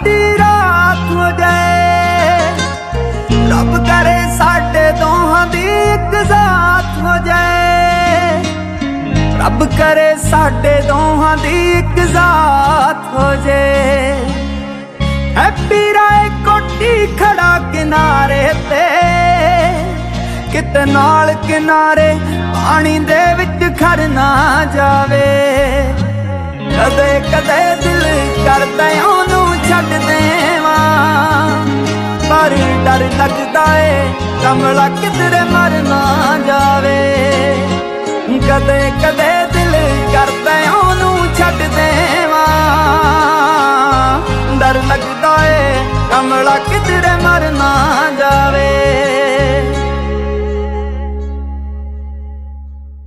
साडी रात हो जाए, रब करे साडे दोहां दी इक जात हो जाए, रब करे साडे दोहां दी इक जात हो जाए। हैप्पी राय कोठी खड़ा किनारे ते, किते नाल किनारे पानी दे विच खर ना जावे। कदे कदे दिल करदा ओनू छड्ड देवां, पर डर लगदा ए कमला किधरे मर ना जावे। कदे कदे दिल करदा ओनू छड्ड देवां, डर लगदा ए कमला किधरे मर ना जावे।